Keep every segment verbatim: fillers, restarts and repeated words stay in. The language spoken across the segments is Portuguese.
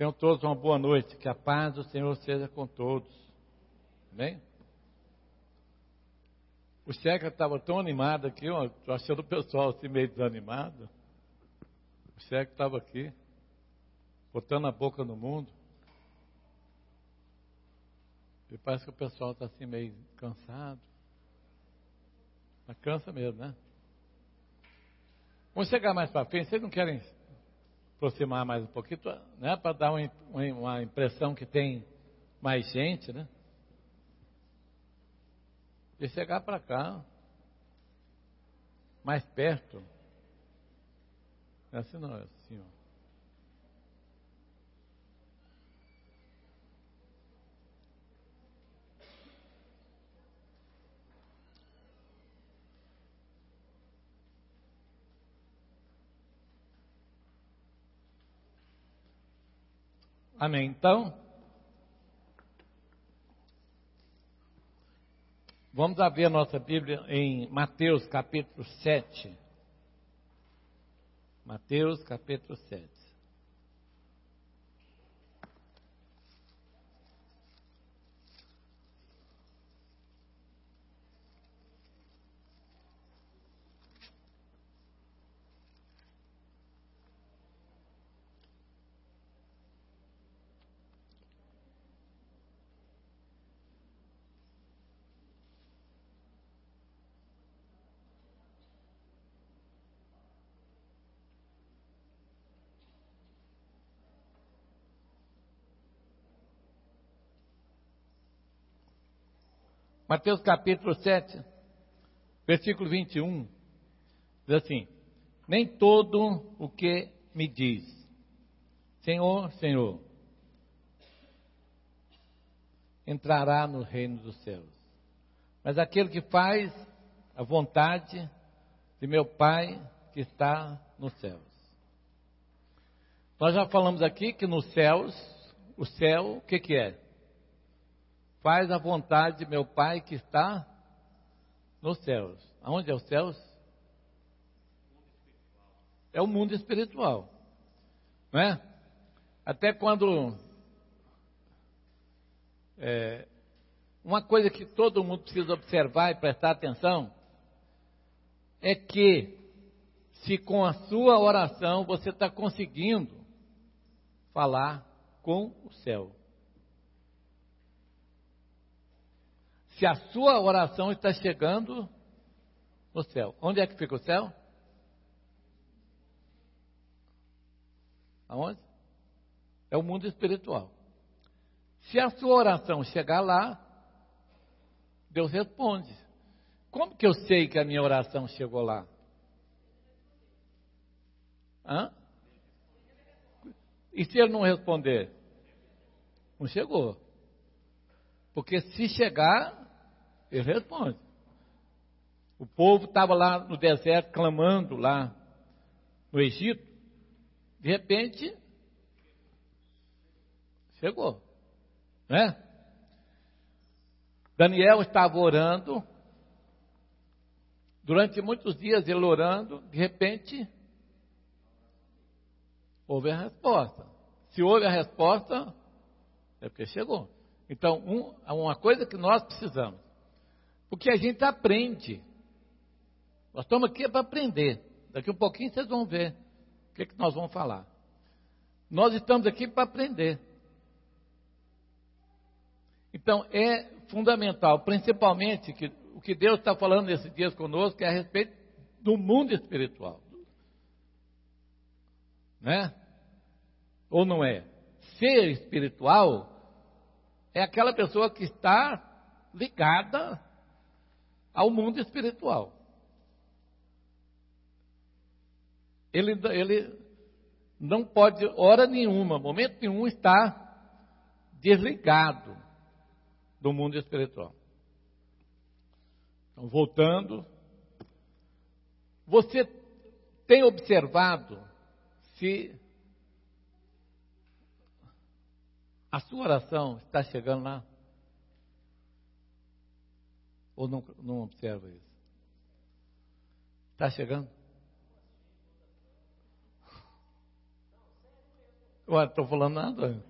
Tenham todos uma boa noite, que a paz do Senhor seja com todos. Amém? O Checa estava tão animado aqui, ó, estou achando o pessoal assim meio desanimado. O Checa estava aqui, botando a boca no mundo. E parece que o pessoal está assim meio cansado. Mas cansa mesmo, né? Vamos chegar mais para frente, vocês não querem aproximar mais um pouquinho, né? Para dar uma, uma impressão que tem mais gente, né? E chegar para cá, mais perto. Não é assim não, é assim, ó. Amém. Então, vamos abrir a nossa Bíblia em Mateus capítulo sete. Mateus capítulo sete. Mateus capítulo sete, versículo vinte e um, diz assim: nem todo o que me diz, Senhor, Senhor, entrará no reino dos céus, mas aquele que faz a vontade de meu Pai que está nos céus. Nós já falamos aqui que nos céus, o céu, o que que é? Faz a vontade de meu Pai que está nos céus. Aonde é os céus? É o mundo espiritual. Não é? Até quando... É, uma coisa que todo mundo precisa observar e prestar atenção é que se com a sua oração você está conseguindo falar com o céu. Se a sua oração está chegando no céu. Onde é que fica o céu? Aonde? É o mundo espiritual. Se a sua oração chegar lá, Deus responde. Como que eu sei que a minha oração chegou lá? Hã? E se ele não responder? Não chegou. Porque se chegar, ele responde. O povo estava lá no deserto, clamando lá no Egito. De repente, chegou. Né? Daniel estava orando. Durante muitos dias ele orando. De repente, houve a resposta. Se houve a resposta, é porque chegou. Então, um, uma coisa que nós precisamos, porque a gente aprende, nós estamos aqui para aprender, daqui a um pouquinho vocês vão ver o que, que nós vamos falar. Nós estamos aqui para aprender. Então, é fundamental, principalmente, que o que Deus está falando nesses dias conosco é a respeito do mundo espiritual. Né? Ou não é? Ser espiritual é aquela pessoa que está ligada ao mundo espiritual. Ele, ele não pode, hora nenhuma, momento nenhum, estar desligado do mundo espiritual. Então, voltando, você tem observado se a sua oração está chegando lá? Ou não, não observa isso? Está chegando? Ué, estou falando nada.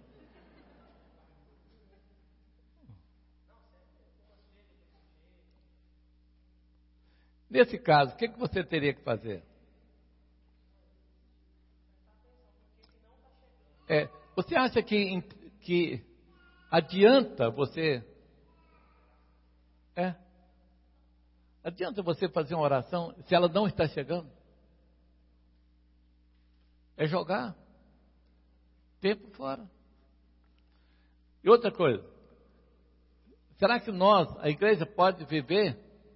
Nesse caso, o que, que você teria que fazer? É, você acha que, que adianta você... É, adianta você fazer uma oração se ela não está chegando? É jogar tempo fora. E outra coisa, será que nós, a igreja, pode viver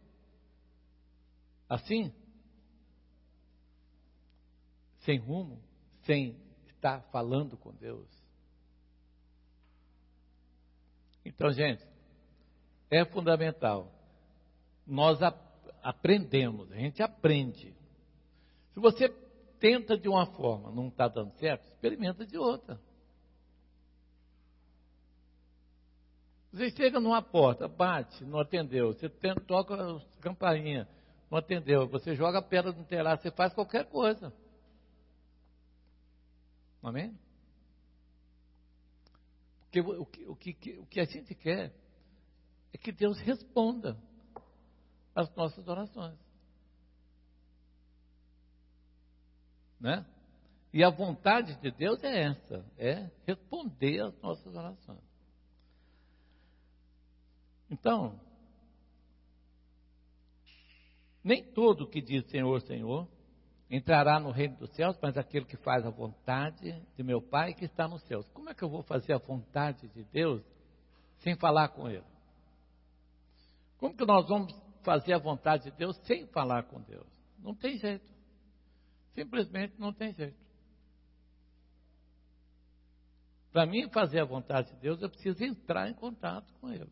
assim? Sem rumo, sem estar falando com Deus? Então, gente, é fundamental. Nós a, aprendemos, a gente aprende. Se você tenta de uma forma, não está dando certo, experimenta de outra. Você chega numa porta, bate, não atendeu. Você tenta, toca a campainha, não atendeu. Você joga a pedra no telhado, você faz qualquer coisa. Amém? Porque o que, o, que, o que a gente quer é que Deus responda às nossas orações. Né? E a vontade de Deus é essa, é responder às nossas orações. Então, nem todo que diz Senhor, Senhor, entrará no reino dos céus, mas aquele que faz a vontade de meu Pai que está nos céus. Como é que eu vou fazer a vontade de Deus sem falar com Ele? Como que nós vamos fazer a vontade de Deus sem falar com Deus? Não tem jeito. Simplesmente não tem jeito. Para mim fazer a vontade de Deus, eu preciso entrar em contato com Ele.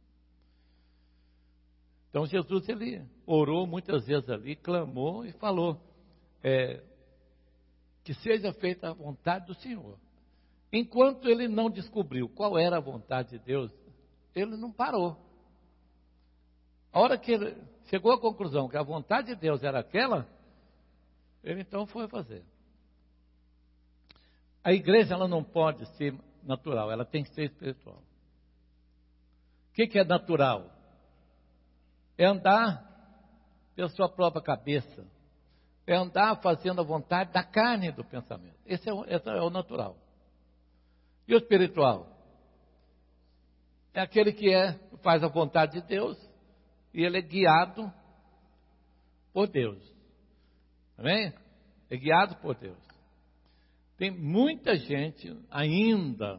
Então Jesus, ele orou muitas vezes ali, clamou e falou, é, que seja feita a vontade do Senhor. Enquanto ele não descobriu qual era a vontade de Deus, ele não parou. A hora que ele chegou à conclusão que a vontade de Deus era aquela, ele então foi fazer. A igreja, ela não pode ser natural, ela tem que ser espiritual. O que, que é natural? É andar pela sua própria cabeça. É andar fazendo a vontade da carne e do pensamento. Esse é o, esse é o natural. E o espiritual? É aquele que é, faz a vontade de Deus e ele é guiado por Deus. Amém? É guiado por Deus. Tem muita gente ainda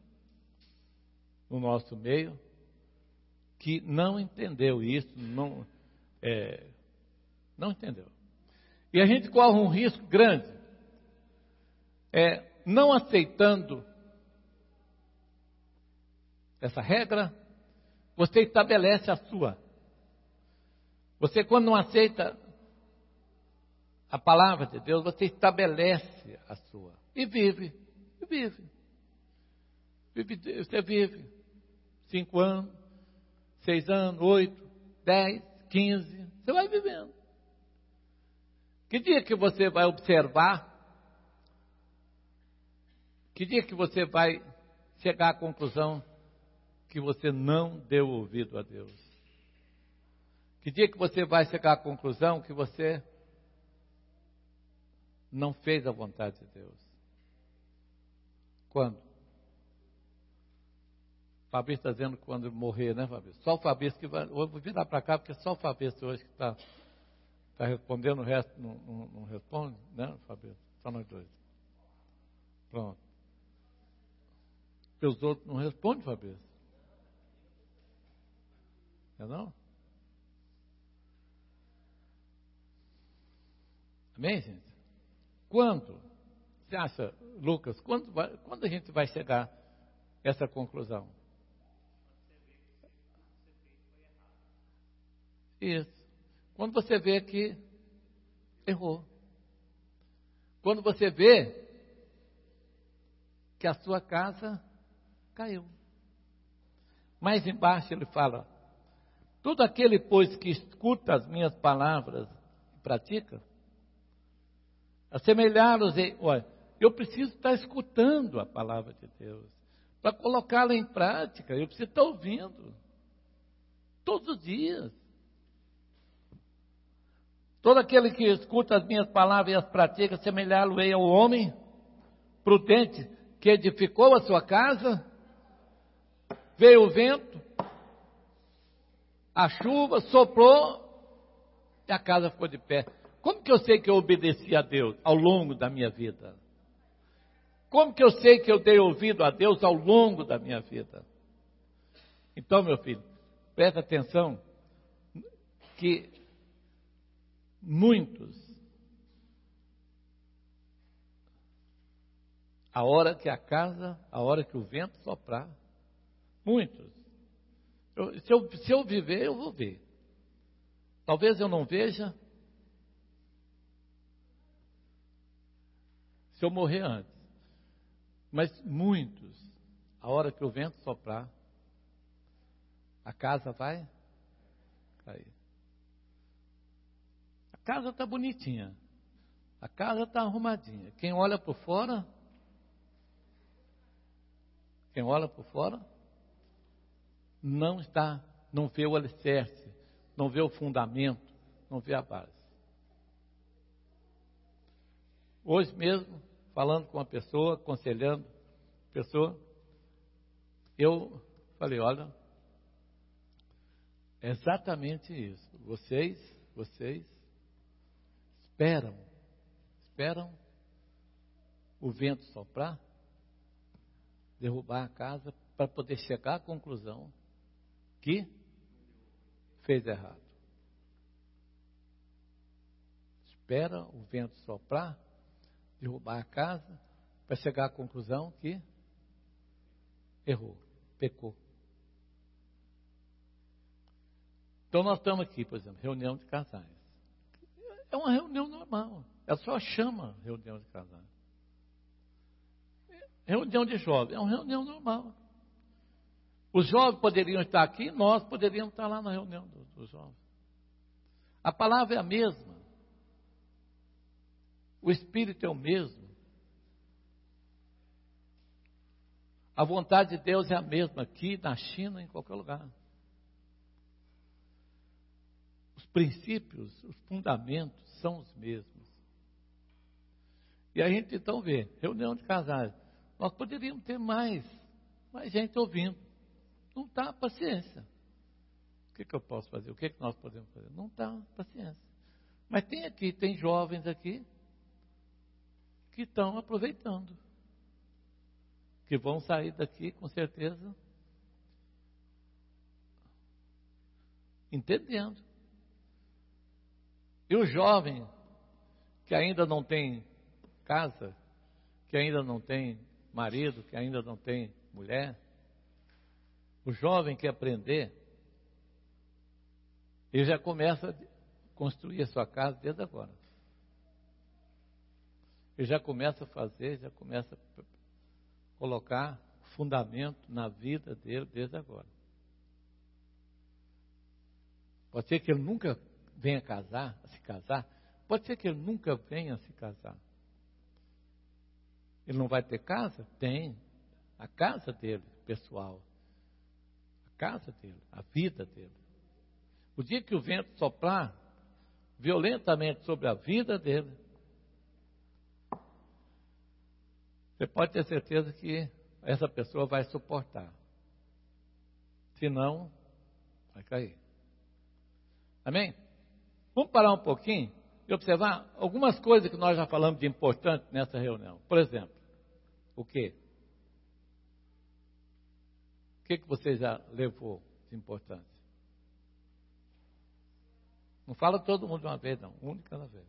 no nosso meio que não entendeu isso, não, é, não entendeu. E a gente corre um risco grande, é, não aceitando essa regra, você estabelece a sua. Você, quando não aceita a palavra de Deus, você estabelece a sua. E vive, e vive. vive você vive cinco anos, seis anos, oito, dez, quinze, você vai vivendo. Que dia que você vai observar? Que dia que você vai chegar à conclusão que você não deu ouvido a Deus? Que dia que você vai chegar à conclusão que você não fez a vontade de Deus? Quando? Fabrício está dizendo quando morrer, né, Fabrício? Só o Fabrício que vai... Eu vou virar para cá, porque só o Fabrício hoje que está tá respondendo, o resto não, não, não responde, né, Fabrício? Só nós dois. Pronto. Porque os outros não respondem, Fabrício. Não é não? Amém, gente? Quando? Você acha, Lucas, quando, vai, quando a gente vai chegar a essa conclusão? Isso. Quando você vê que errou. Quando você vê que a sua casa caiu. Mais embaixo ele fala, todo aquele, pois, que escuta as minhas palavras e pratica, assemelhá-los, olha, eu preciso estar escutando a palavra de Deus. Para colocá-la em prática, eu preciso estar ouvindo. Todos os dias. Todo aquele que escuta as minhas palavras e as pratica, semelhá-lo-ei ao homem prudente que edificou a sua casa, veio o vento, a chuva, soprou e a casa ficou de pé. Como que eu sei que eu obedeci a Deus ao longo da minha vida? Como que eu sei que eu dei ouvido a Deus ao longo da minha vida? Então, meu filho, presta atenção que muitos, a hora que a casa, a hora que o vento soprar, muitos, eu, se, eu, se eu viver, eu vou ver. Talvez eu não veja, se eu morrer antes. Mas muitos, a hora que o vento soprar, a casa vai cair. A casa está bonitinha. A casa está arrumadinha. Quem olha por fora, quem olha por fora, não está, não vê o alicerce, não vê o fundamento, não vê a base. Hoje mesmo, falando com uma pessoa, aconselhando a pessoa, eu falei, olha, é exatamente isso. Vocês, vocês esperam, esperam o vento soprar, derrubar a casa, para poder chegar à conclusão que fez errado. Espera o vento soprar, derrubar a casa, para chegar à conclusão que errou, pecou. Então nós estamos aqui, por exemplo, reunião de casais. É uma reunião normal, é só chama reunião de casais. Reunião de jovens, é uma reunião normal. Os jovens poderiam estar aqui, nós poderíamos estar lá na reunião dos, dos jovens. A palavra é a mesma. O Espírito é o mesmo. A vontade de Deus é a mesma aqui, na China, em qualquer lugar. Os princípios, os fundamentos são os mesmos. E a gente então vê, reunião de casais. Nós poderíamos ter mais, mais gente ouvindo. Não está paciência. O que, que eu posso fazer? O que, que nós podemos fazer? Não está paciência. Mas tem aqui, tem jovens aqui que estão aproveitando. Que vão sair daqui com certeza entendendo. E o jovem que ainda não tem casa, que ainda não tem marido, que ainda não tem mulher, o jovem que aprender, ele já começa a construir a sua casa desde agora. Ele já começa a fazer, já começa a colocar fundamento na vida dele desde agora. Pode ser que ele nunca venha casar, a se casar. Pode ser que ele nunca venha a se casar. Ele não vai ter casa? Tem. A casa dele, pessoal. A casa dele, a vida dele. O dia que o vento soprar violentamente sobre a vida dele, você pode ter certeza que essa pessoa vai suportar. Senão, vai cair. Amém? Vamos parar um pouquinho e observar algumas coisas que nós já falamos de importante nessa reunião. Por exemplo, o quê? O que, que você já levou de importante? Não fala todo mundo de uma vez, não. Um de cada vez.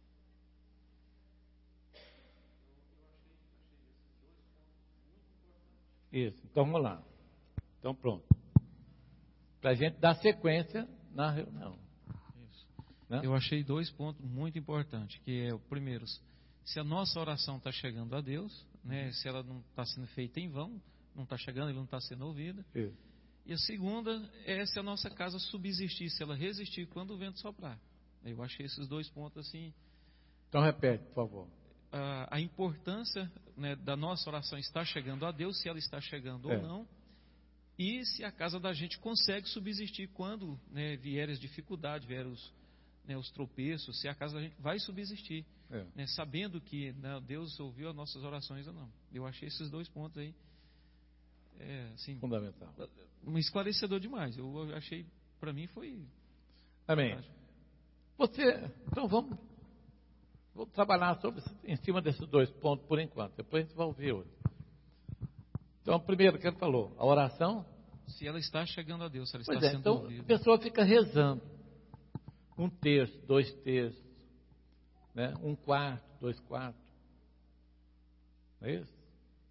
Isso, então vamos lá. Então pronto. Para a gente dar sequência na reunião. Isso. Né? Eu achei dois pontos muito importantes, que é o primeiro, se a nossa oração está chegando a Deus, né, se ela não está sendo feita em vão, não está chegando, ele não está sendo ouvida. Isso. E a segunda é se a nossa casa subsistir, se ela resistir quando o vento soprar. Eu achei esses dois pontos assim. Então repete, por favor. a, a importância, né, da nossa oração estar chegando a Deus, se ela está chegando É. ou não, e se a casa da gente consegue subsistir quando, né, vier as dificuldades, vier os, né, os tropeços, se a casa da gente vai subsistir, É. né, sabendo que, né, Deus ouviu as nossas orações ou não. Eu achei esses dois pontos aí, é, assim, Fundamental. um esclarecedor demais. Eu achei, para mim foi... Amém. Você, então vamos, vamos trabalhar sobre, em cima desses dois pontos por enquanto. Depois a gente vai ouvir outro. Então, primeiro que ele falou, a oração. Se ela está chegando a Deus, se ela Pois está é, sendo então ouvida. a pessoa fica rezando. Um terço, dois terços, né? Um quarto, dois quartos. Não é isso?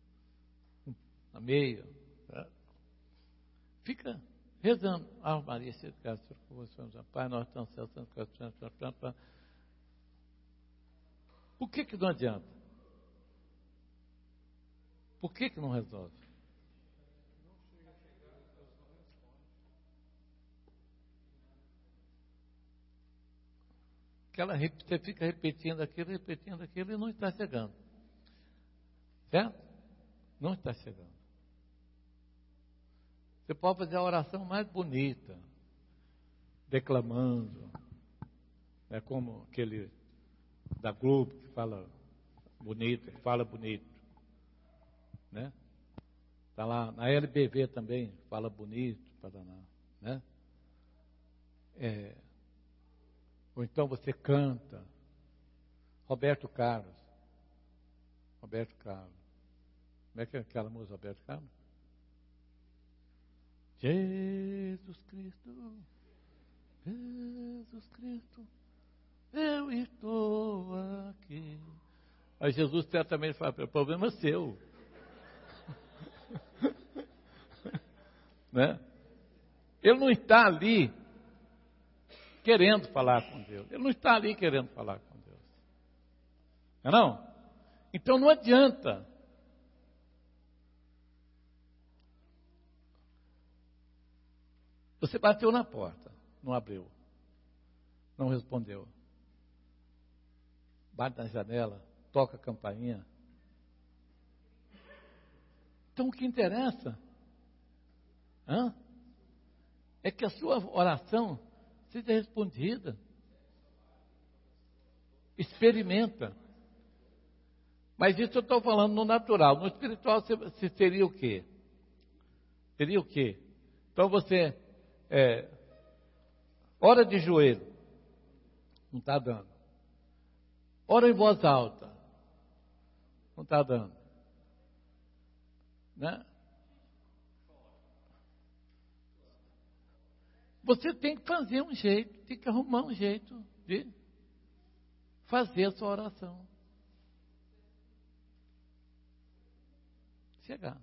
A meia. Tá? Fica rezando. Ah, Maria, se caso com você, Pai, nós estamos santos. Por que que não adianta? Por que que não resolve? Aquela, você fica repetindo aquilo, repetindo aquilo e não está chegando. Certo? Não está chegando. Você pode fazer a oração mais bonita, declamando. É como aquele da Globo que fala bonito, que fala bonito. Né? Está lá na L B V também, fala bonito, Paraná, né? É, ou então você canta. Roberto Carlos. Roberto Carlos. Como é que é aquela música, Roberto Carlos? Jesus Cristo, Jesus Cristo, eu estou aqui. Aí Jesus certamente fala, o problema é seu. Né? Ele não está ali querendo falar com Deus. Ele não está ali querendo falar com Deus. Não é não? Então não adianta. Você bateu na porta, não abriu, não respondeu. Bate na janela, toca a campainha. Então o que interessa hã? é que a sua oração seja respondida. Experimenta. Mas isso eu estou falando no natural. No espiritual você seria o quê? Seria o quê? Então você é, ora de joelho, não está dando. Ora em voz alta, não está dando. Né? Você tem que fazer um jeito, tem que arrumar um jeito de fazer a sua oração chegar.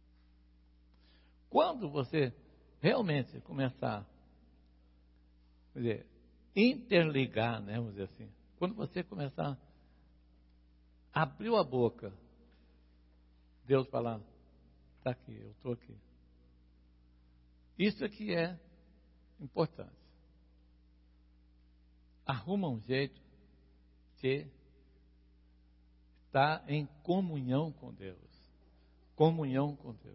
Quando você realmente começar a dizer, interligar, né, vamos dizer assim, quando você começar a abrir a boca, Deus falar, está aqui, eu estou aqui. Isso é que é importante. Arruma um jeito de estar em comunhão com Deus. Comunhão com Deus.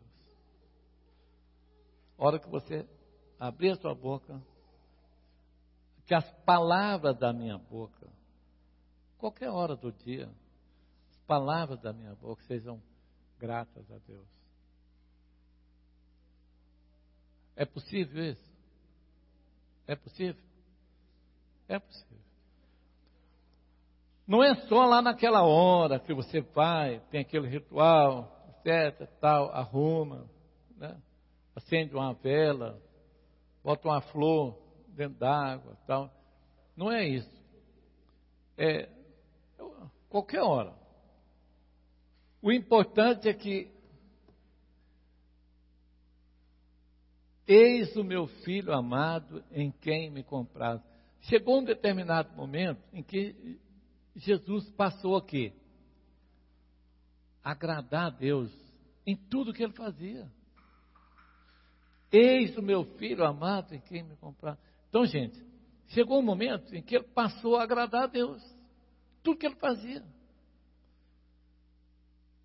A hora que você abrir a sua boca, que as palavras da minha boca, qualquer hora do dia, as palavras da minha boca sejam gratas a Deus. É possível isso? É possível? É possível. Não é só lá naquela hora que você vai, tem aquele ritual, etc, tal, arruma, né? Acende uma vela, bota uma flor dentro d'água, tal. Não é isso. É qualquer hora. O importante é que eis o meu filho amado em quem me compraz. Chegou um determinado momento em que Jesus passou aqui a agradar a Deus em tudo que ele fazia. Eis o meu filho amado em quem me compraz. Então, gente, chegou um momento em que ele passou a agradar a Deus. Tudo que ele fazia.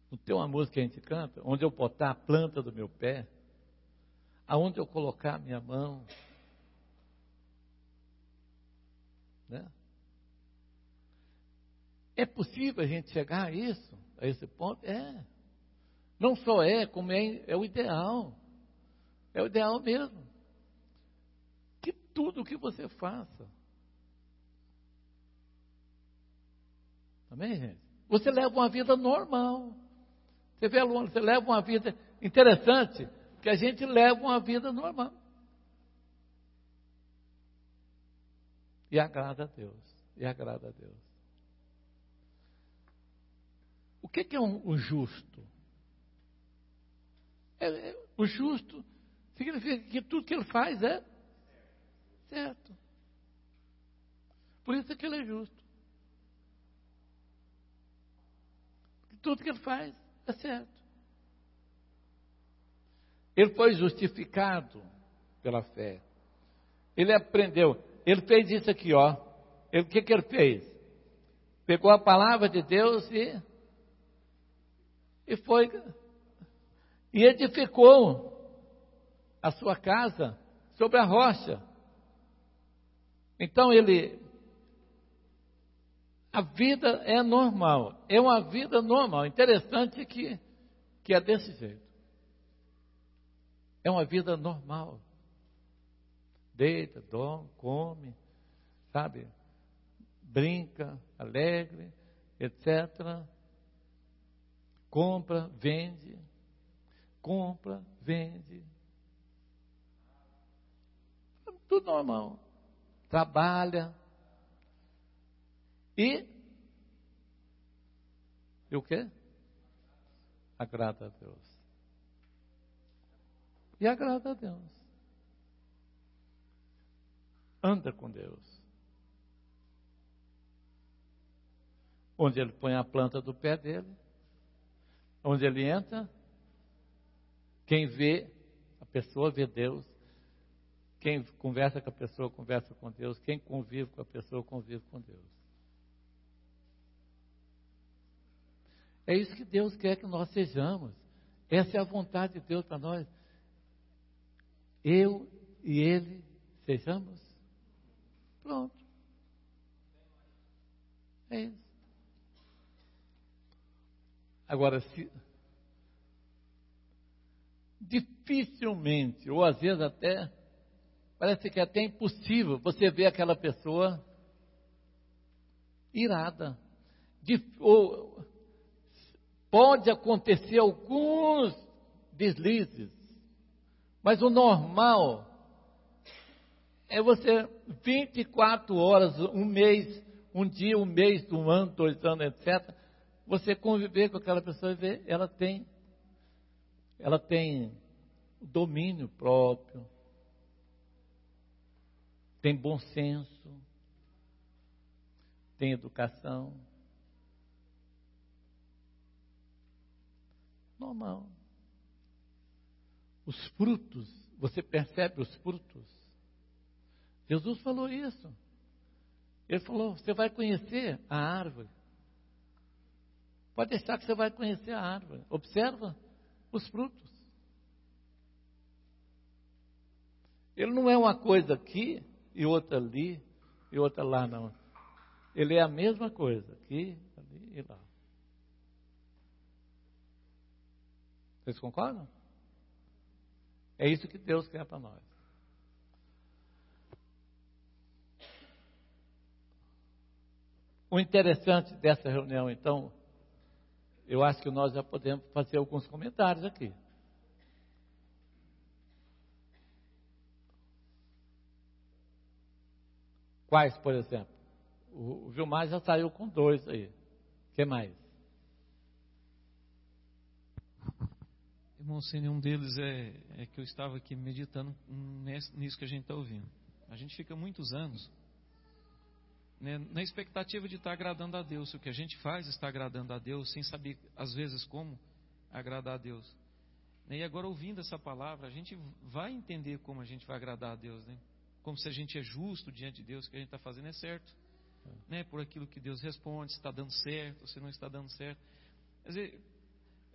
Não tem uma música que a gente canta? Onde eu botar a planta do meu pé, aonde eu colocar a minha mão, né? É possível a gente chegar a isso, a esse ponto? É. Não só é, como é, é o ideal. É o ideal mesmo. Que tudo que você faça. Amém, gente? Você leva uma vida normal. Você vê, aluno, você leva uma vida interessante, que a gente leva uma vida normal. E agrada a Deus. E agrada a Deus. O que, que é um, o justo? É, é, o justo significa que tudo que ele faz é certo. Por isso que ele é justo. Tudo que ele faz é certo. Ele foi justificado pela fé. Ele aprendeu. Ele fez isso aqui, ó. Ele, o que, que ele fez? Pegou a palavra de Deus e, e foi e edificou a sua casa sobre a rocha. Então ele, a vida é normal, é uma vida normal. Interessante que, que é desse jeito. É uma vida normal. Deita, dorme, come, sabe? Brinca, alegre, etcétera. Compra, vende. Compra, vende. Tudo normal. Trabalha. E, e o quê? Agrada a Deus. E agrada a Deus. Anda com Deus. Onde ele põe a planta do pé dele, onde ele entra, quem vê, a pessoa vê Deus. Quem conversa com a pessoa, conversa com Deus. Quem convive com a pessoa, convive com Deus. É isso que Deus quer que nós sejamos. Essa é a vontade de Deus para nós. Eu e Ele sejamos. Pronto. É isso. Agora, se dificilmente, ou às vezes até, parece que é até impossível você ver aquela pessoa irada. De, ou, pode acontecer alguns deslizes, mas o normal é você vinte e quatro horas, um mês, um dia, um mês, um ano, dois anos, etcétera, você conviver com aquela pessoa e ver, ela tem, ela tem domínio próprio, tem bom senso, tem educação. Normal. Os frutos, você percebe os frutos? Jesus falou isso. Ele falou, você vai conhecer a árvore. Pode deixar que você vai conhecer a árvore. Observa os frutos. Ele não é uma coisa aqui e outra ali e outra lá, não. Ele é a mesma coisa, aqui, ali e lá. Vocês concordam? É isso que Deus quer para nós. O interessante dessa reunião, então, eu acho que nós já podemos fazer alguns comentários aqui. Quais, por exemplo? O Vilmar já saiu com dois aí. O que mais? Irmão, sem nenhum deles é, é que eu estava aqui meditando nisso que a gente está ouvindo. A gente fica muitos anos, né, na expectativa de estar agradando a Deus. O que a gente faz está agradando a Deus, sem saber, às vezes, como agradar a Deus. E agora, ouvindo essa palavra, a gente vai entender como a gente vai agradar a Deus, né? Como se a gente é justo diante de Deus, o que a gente está fazendo é certo, né? Por aquilo que Deus responde, se está dando certo, se não está dando certo. Quer dizer,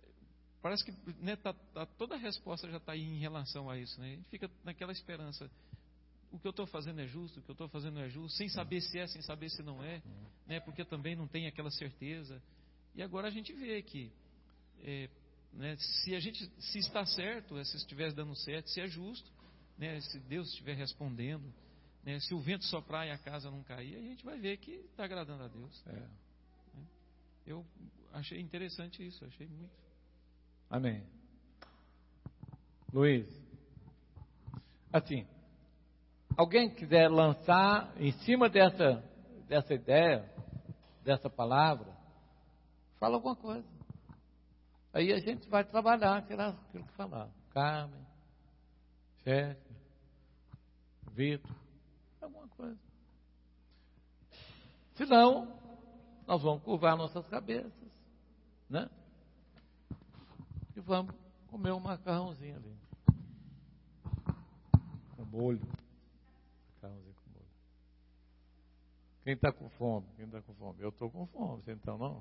parece que, né, tá, tá, toda a resposta já está aí em relação a isso, né? A gente fica naquela esperança. O que eu estou fazendo é justo, o que eu estou fazendo não é justo, sem saber se é, sem saber se não é, né? Porque também não tem aquela certeza. E agora a gente vê que, é, né, se a gente, se está certo, se estiver dando certo, se é justo, né, se Deus estiver respondendo, né, se o vento soprar e a casa não cair, a gente vai ver que está agradando a Deus. É. Eu achei interessante isso, achei muito. Amém. Luiz, assim, alguém quiser lançar em cima dessa, dessa ideia, dessa palavra, fala alguma coisa. Aí a gente vai trabalhar aquilo, aquilo que falar. Carmen, Chefe, Vitor, alguma coisa. Senão, nós vamos curvar nossas cabeças, né? E vamos comer um macarrãozinho ali. Com molho. Macarrãozinho com molho. Quem está com fome? Quem está com fome? Eu estou com fome, você então não?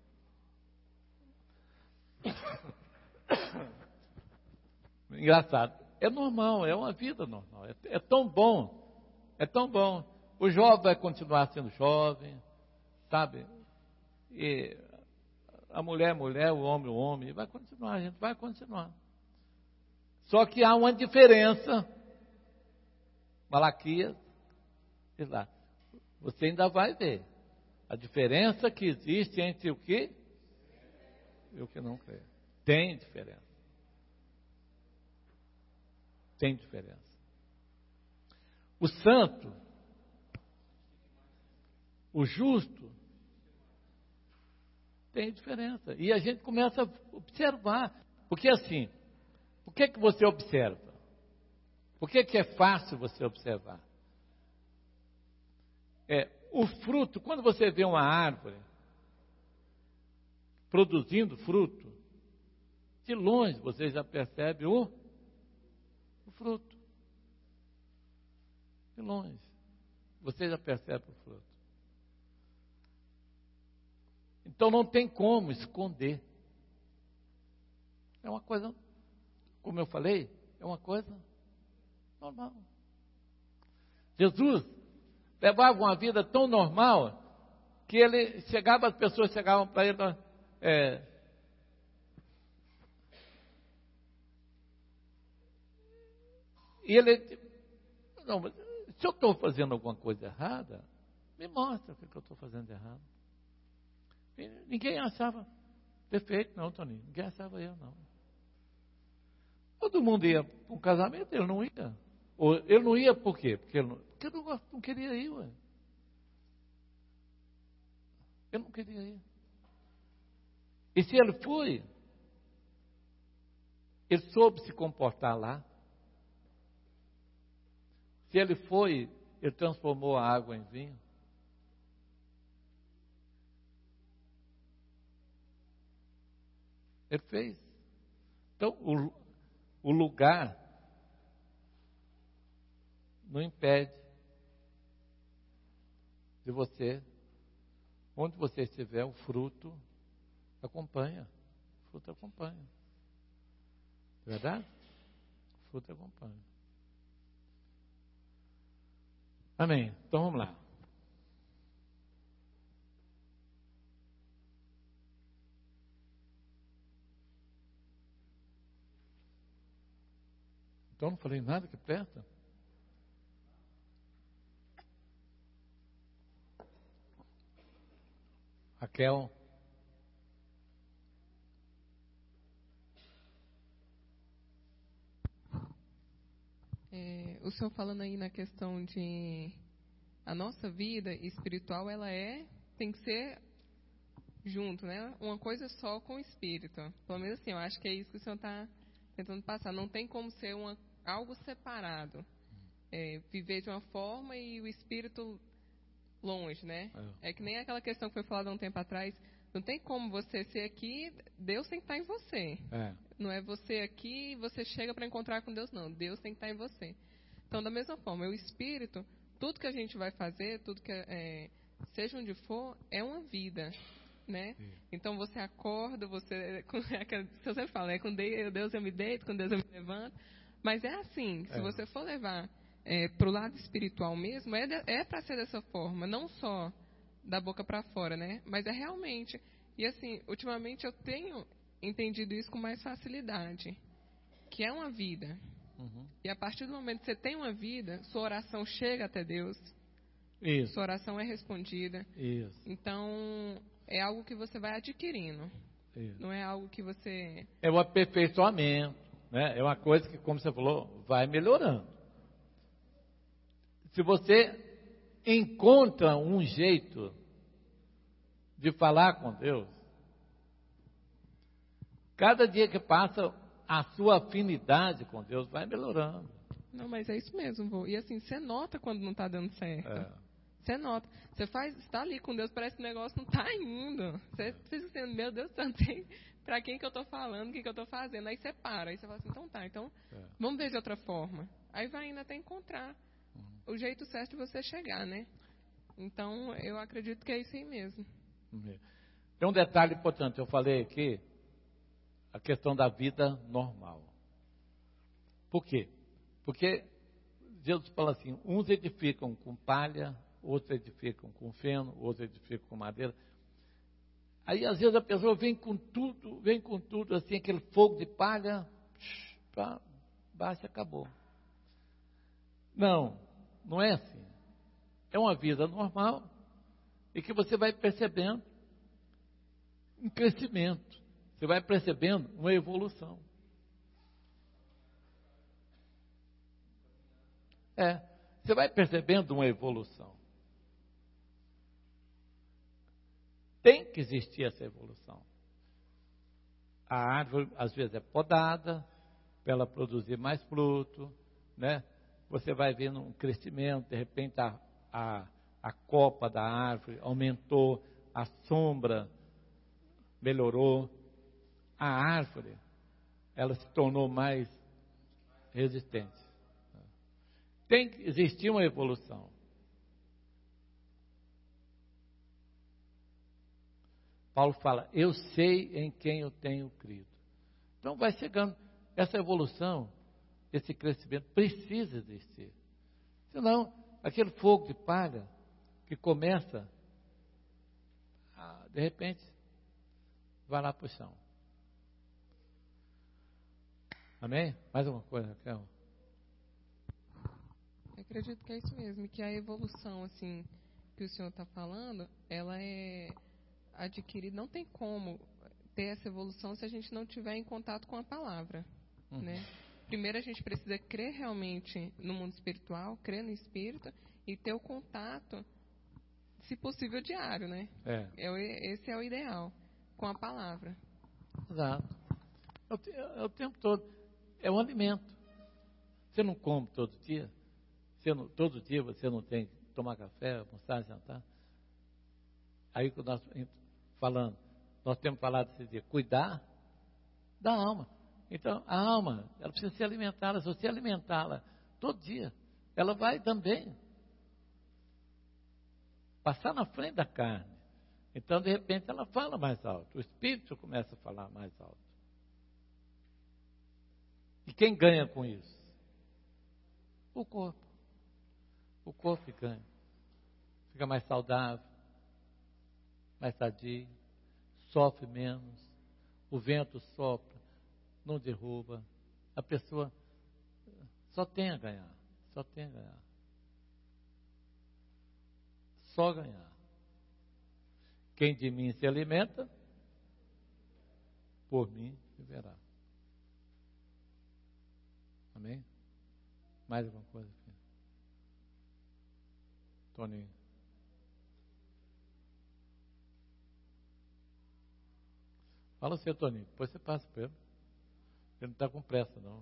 Engraçado. É normal, é uma vida normal. É, é tão bom. É tão bom. O jovem vai continuar sendo jovem, sabe? E a mulher é mulher, o homem é o homem. Vai continuar, a gente vai continuar. Só que há uma diferença. Malaquias, sei lá. Você ainda vai ver a diferença que existe entre o que e o que não crê. Tem diferença. Tem diferença. O santo, o justo, tem diferença. E a gente começa a observar. Porque assim, por que que você observa? Por que que é fácil você observar? É, o fruto, quando você vê uma árvore produzindo fruto, de longe você já percebe o, o fruto. De longe. Você já percebe o fruto. Então não tem como esconder. É uma coisa, como eu falei, é uma coisa normal. Jesus levava uma vida tão normal que ele chegava, as pessoas chegavam para ele, é, e ele, não, mas se eu estou fazendo alguma coisa errada, me mostra o que eu estou fazendo errado. E ninguém achava perfeito, não, Toninho. Ninguém achava eu, não. Todo mundo ia para um casamento, ele não ia. Ou ele não ia por quê? Porque ele não, porque ele não, não queria ir, ué. Ele não queria ir. E se ele foi, ele soube se comportar lá. Se ele foi, ele transformou a água em vinho. Ele fez. Então, o, o lugar não impede de você, onde você estiver, o fruto acompanha. O fruto acompanha. Verdade? O fruto acompanha. Amém. Então vamos lá. Então não falei nada que presta. Raquel. É, o senhor falando aí na questão de a nossa vida espiritual, ela é, tem que ser junto, né? Uma coisa só com o espírito. Pelo menos assim, eu acho que é isso que o senhor está tentando passar. Não tem como ser uma, algo separado. É, viver de uma forma e o espírito longe, né? É. É que nem aquela questão que foi falada há um tempo atrás. Não tem como você ser aqui, Deus tem que estar em você. É. Não é você aqui e você chega para encontrar com Deus, não. Deus tem que estar em você. Então, da mesma forma, o espírito, tudo que a gente vai fazer, tudo que é, seja onde for, é uma vida. né? Então você acorda, você, se você fala, é com Deus eu me deito, com Deus eu me levanto, mas é assim, se É. você for levar é, para o lado espiritual mesmo, é, de, é para ser dessa forma, não só da boca para fora, né? Mas é realmente, e assim, ultimamente eu tenho entendido isso com mais facilidade, que é uma vida, Uhum. e a partir do momento que você tem uma vida, sua oração chega até Deus, Isso. sua oração é respondida. Isso. Então, é algo que você vai adquirindo. Isso. Não é algo que você... É um aperfeiçoamento, né? É uma coisa que, como você falou, vai melhorando. Se você encontra um jeito de falar com Deus, cada dia que passa, a sua afinidade com Deus vai melhorando. Não, mas é isso mesmo, vô. E assim, você nota quando não está dando certo. É. Você nota. Você faz, está ali com Deus, parece que o negócio não está indo. Você fica assim, meu Deus, para quem que eu estou falando, o que, que eu estou fazendo? Aí você para, aí você fala assim, então tá, então É. vamos ver de outra forma. Aí vai indo até encontrar Uhum. o jeito certo de você chegar, né? Então, eu acredito que é isso aí mesmo. Tem um detalhe importante, eu falei aqui, a questão da vida normal. Por quê? Porque Jesus fala assim, uns edificam com palha, outros edificam com feno, outros edificam com madeira. Aí às vezes a pessoa vem com tudo, vem com tudo, assim, aquele fogo de palha, para baixo, acabou. Não, não é assim. É uma vida normal e que você vai percebendo um crescimento, você vai percebendo uma evolução. É, você vai percebendo uma evolução. Tem que existir essa evolução. A árvore, às vezes, é podada para ela produzir mais fruto, né? Você vai vendo um crescimento, de repente a, a, a copa da árvore aumentou, a sombra melhorou, a árvore, ela se tornou mais resistente. Tem que existir uma evolução. Paulo fala, eu sei em quem eu tenho crido. Então vai chegando, essa evolução, esse crescimento precisa existir. Senão, aquele fogo de palha que começa, a, de repente, vai lá para o chão. Amém? Mais alguma coisa, Raquel? Eu acredito que é isso mesmo, e que a evolução, assim, que o senhor está falando, ela é adquirida, não tem como ter essa evolução se a gente não tiver em contato com a palavra, uhum. né? Primeiro a gente precisa crer realmente no mundo espiritual, crer no Espírito e ter o contato, se possível, diário, né? É. É, esse é o ideal, com a palavra. Exato. É o, é o tempo todo. É um alimento. Você não come todo dia? Você não, todo dia você não tem que tomar café, almoçar, jantar? Aí que nós falando, nós temos falado esse dia, cuidar da alma. Então, a alma, ela precisa ser alimentada. Se você alimentá-la todo dia, ela vai também passar na frente da carne. Então, de repente, ela fala mais alto. O espírito começa a falar mais alto. E quem ganha com isso? O corpo. O corpo que ganha. Fica mais saudável, mais sadio, sofre menos, o vento sopra, não derruba, a pessoa só tem a ganhar, só tem a ganhar. Só ganhar. Quem de mim se alimenta, por mim viverá. Amém? Mais alguma coisa aqui? Toninho. Fala você, Toninho, depois você passa para ele. Ele não está com pressa, não.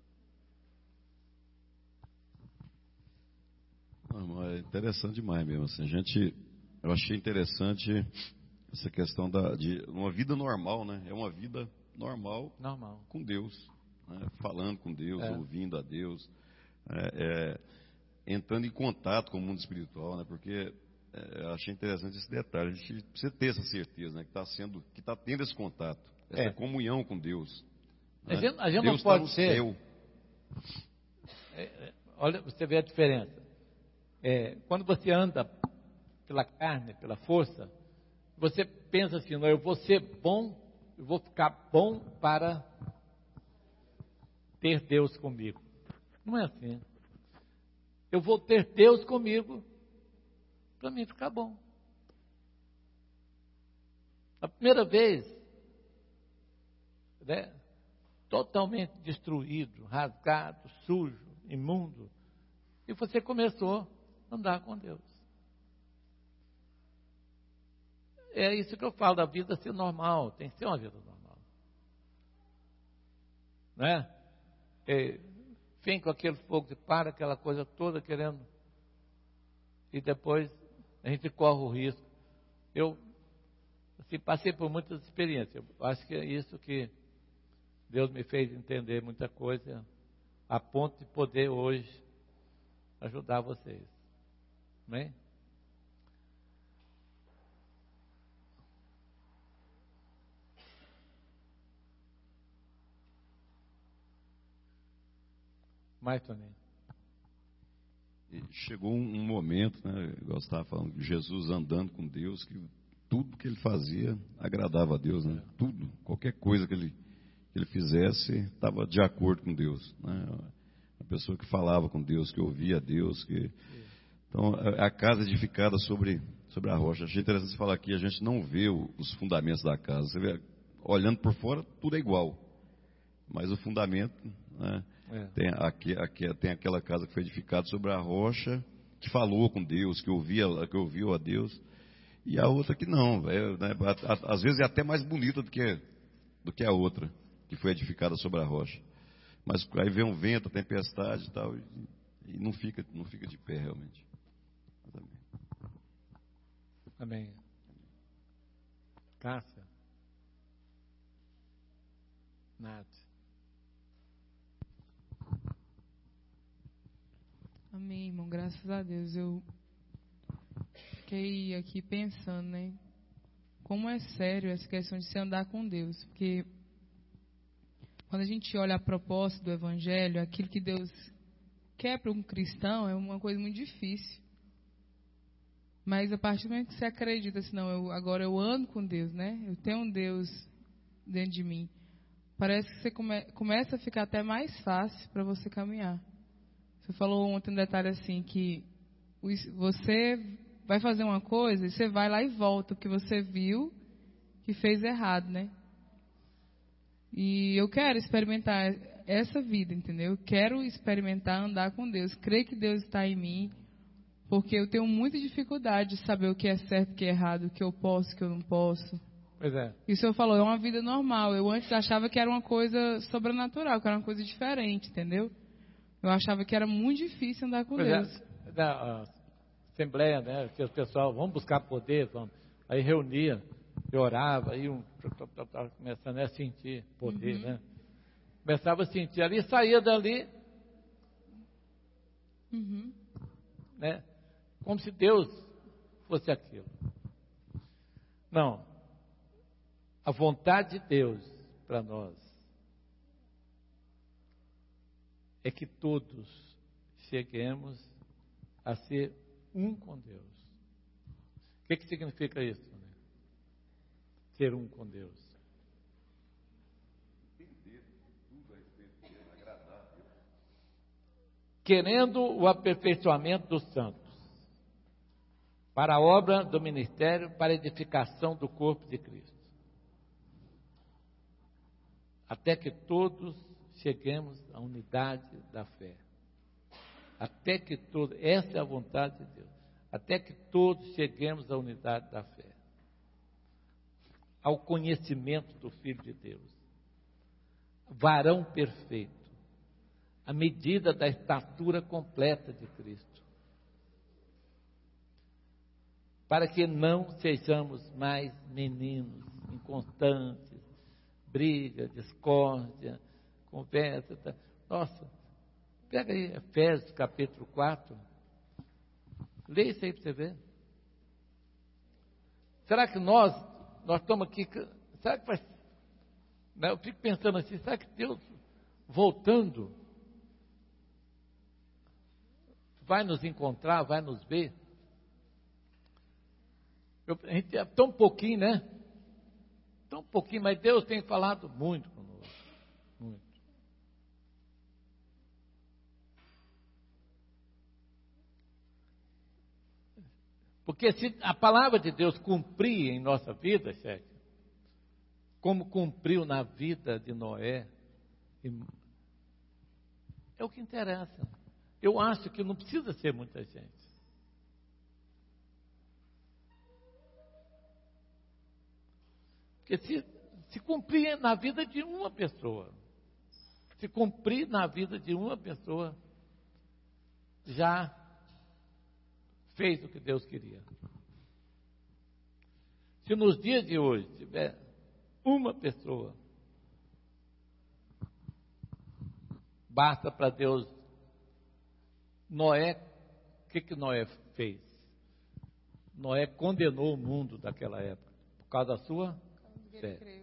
Não, é interessante demais mesmo. Assim, a gente, eu achei interessante essa questão da, de uma vida normal, né? É uma vida normal, normal. Com Deus, né? Falando com Deus, é. ouvindo a Deus, é, é, entrando em contato com o mundo espiritual, né? Porque é, eu achei interessante esse detalhe. A gente precisa ter essa certeza, né? Que está sendo, que está tendo esse contato, essa É. comunhão com Deus. A Né? gente, a gente Deus não pode está no ser. céu. É, é, olha, você vê a diferença. É, quando você anda pela carne, pela força, você pensa assim: não, eu vou ser bom, eu vou ficar bom para ter Deus comigo. Não é assim. Eu vou ter Deus comigo para mim ficar bom. A primeira vez, né, totalmente destruído, rasgado, sujo, imundo, e você começou a andar com Deus. É isso que eu falo da vida ser normal, tem que ser uma vida normal. Não é? É, vem com aquele fogo de para, aquela coisa toda querendo, e depois a gente corre o risco. Eu assim, passei por muitas experiências, eu acho que é isso que Deus me fez entender muita coisa, a ponto de poder hoje ajudar vocês. Amém? Mais, Toninho. E chegou um, um momento, né, igual você estava falando, Jesus andando com Deus, que tudo que ele fazia agradava a Deus, né? É. Tudo, qualquer coisa que ele, que ele fizesse estava de acordo com Deus, né? A pessoa que falava com Deus, que ouvia a Deus, que... Então, a, a casa edificada sobre, sobre a rocha. Achei interessante você falar aqui, a gente não vê o, os fundamentos da casa. Você vê, olhando por fora, tudo é igual, mas o fundamento, né? É. Tem, aqui, aqui, tem aquela casa que foi edificada sobre a rocha, que falou com Deus, que ouvia, que ouviu a Deus, e a outra que não, é, né, às vezes é até mais bonita do que, do que a outra, que foi edificada sobre a rocha. Mas aí vem um vento, a tempestade e tal, e, e não, fica, não fica de pé realmente. Amém. Cássia. Nath. Amém, irmão. Graças a Deus. Eu fiquei aqui pensando, né? Como é sério essa questão de se andar com Deus. Porque quando a gente olha a proposta do Evangelho, aquilo que Deus quer para um cristão é uma coisa muito difícil. Mas a partir do momento que você acredita assim, não, eu, agora eu ando com Deus, né? Eu tenho um Deus dentro de mim. Parece que você come, começa a ficar até mais fácil para você caminhar. Você falou ontem um detalhe assim, que você vai fazer uma coisa e você vai lá e volta, porque você viu que fez errado, né? E eu quero experimentar essa vida, entendeu? Eu quero experimentar andar com Deus, crer que Deus está em mim, porque eu tenho muita dificuldade de saber o que é certo, o que é errado, o que eu posso, o que eu não posso. Pois é. E o senhor falou, é uma vida normal. Eu antes achava que era uma coisa sobrenatural, que era uma coisa diferente, entendeu? Eu achava que era muito difícil andar com pois Deus. É, da assembleia, né? Que o pessoal, vamos buscar poder, vamos. Aí reunia, eu orava, aí um começando a sentir poder, uhum. né? Começava a sentir ali, saía dali, uhum. né? Como se Deus fosse aquilo. Não. A vontade de Deus para nós é que todos cheguemos a ser um com Deus. O que, que significa isso, né? Ser um com Deus. Querendo o aperfeiçoamento dos santos, para a obra do ministério, para a edificação do corpo de Cristo. Até que todos cheguemos à unidade da fé. Até que todos, essa é a vontade de Deus. Até que todos cheguemos à unidade da fé. Ao conhecimento do Filho de Deus. Varão perfeito. A medida da estatura completa de Cristo. Para que não sejamos mais meninos inconstantes, briga, discórdia, conversa. Tá. Nossa, pega aí Efésios capítulo quatro. Leia isso aí para você ver. será que nós, nós estamos aqui, será que vai, né, eu fico pensando assim, será que Deus, voltando, vai nos encontrar, vai nos ver? Eu, a gente é tão pouquinho, né? Tão pouquinho, mas Deus tem falado muito conosco, muito. Porque se a palavra de Deus cumprir em nossa vida, chefe, como cumpriu na vida de Noé, é o que interessa. Eu acho que não precisa ser muita gente. Porque se, se cumprir na vida de uma pessoa, se cumprir na vida de uma pessoa, já fez o que Deus queria. Se nos dias de hoje tiver uma pessoa, basta para Deus. Noé, o que que Noé fez? Noé condenou o mundo daquela época, por causa da sua fé.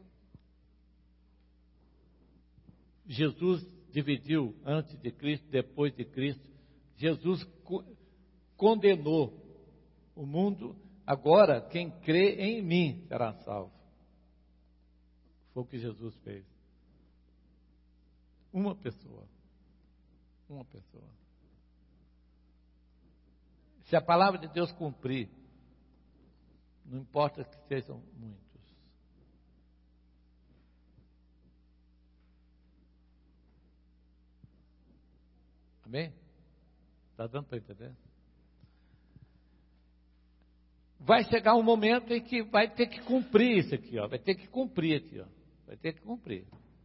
Jesus dividiu antes de Cristo, depois de Cristo. Jesus condenou o mundo. Agora, quem crê em mim será salvo. Foi o que Jesus fez. Uma pessoa. Uma pessoa. Se a palavra de Deus cumprir, não importa que sejam muitos. Amém? Está dando para entender? Vai chegar um momento em que vai ter que cumprir isso aqui, ó. Vai ter que cumprir aqui, ó. Vai ter que cumprir.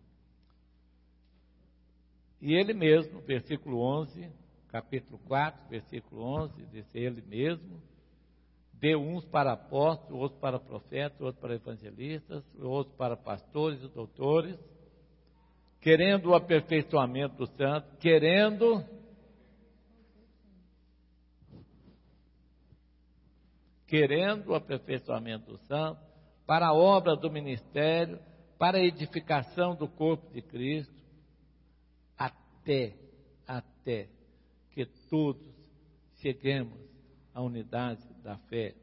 E ele mesmo, versículo onze, capítulo quatro, versículo onze, diz ele mesmo, deu uns para apóstolos, outros para profetas, outros para evangelistas, outros para pastores e doutores, querendo o aperfeiçoamento dos santos, querendo... querendo o aperfeiçoamento dos santos, para a obra do ministério, para a edificação do corpo de Cristo, até, até que todos cheguemos à unidade da fé,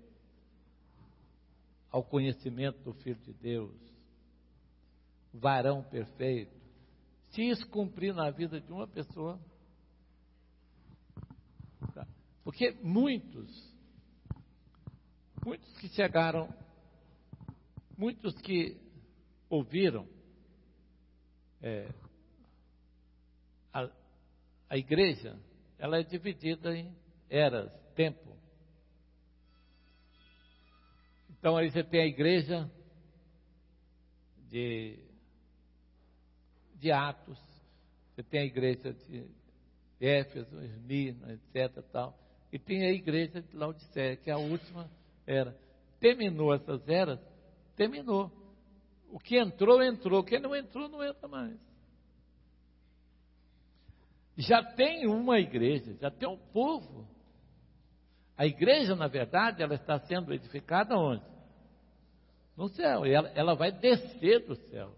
ao conhecimento do Filho de Deus, varão perfeito. Se isso cumprir na vida de uma pessoa, tá? Porque muitos, muitos que chegaram, muitos que ouviram, é, a, a igreja, ela é dividida em eras, tempo. Então aí você tem a igreja de, de Atos, você tem a igreja de Éfeso, Esmirna, etc. Tal, e tem a igreja de Laodiceia, que é a última era. Terminou essas eras, terminou. O que entrou, entrou. O que não entrou, não entra mais. Já tem uma igreja, já tem um povo. A igreja, na verdade, ela está sendo edificada onde? No céu. E ela, ela vai descer do céu.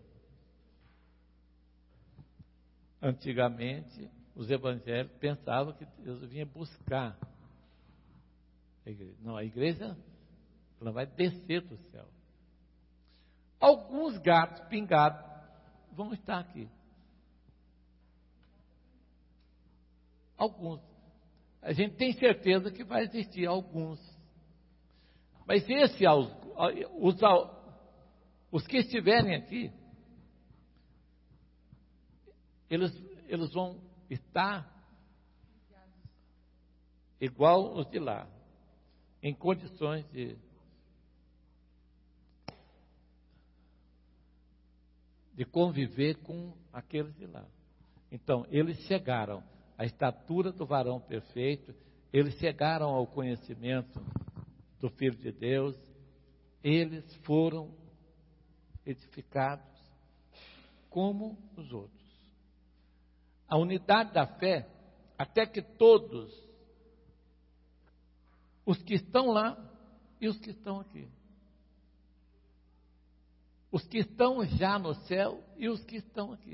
Antigamente, os evangélicos pensavam que Deus vinha buscar a igreja. Não, a igreja, ela vai descer do céu. Alguns gatos pingados vão estar aqui. Alguns. A gente tem certeza que vai existir alguns. Mas esse, os, os que estiverem aqui, eles, eles vão estar igual os de lá, em condições de, de conviver com aqueles de lá. Então, eles chegaram à estatura do varão perfeito, eles chegaram ao conhecimento do Filho de Deus, eles foram edificados como os outros. A unidade da fé, até que todos, os que estão lá e os que estão aqui, os que estão já no céu e os que estão aqui.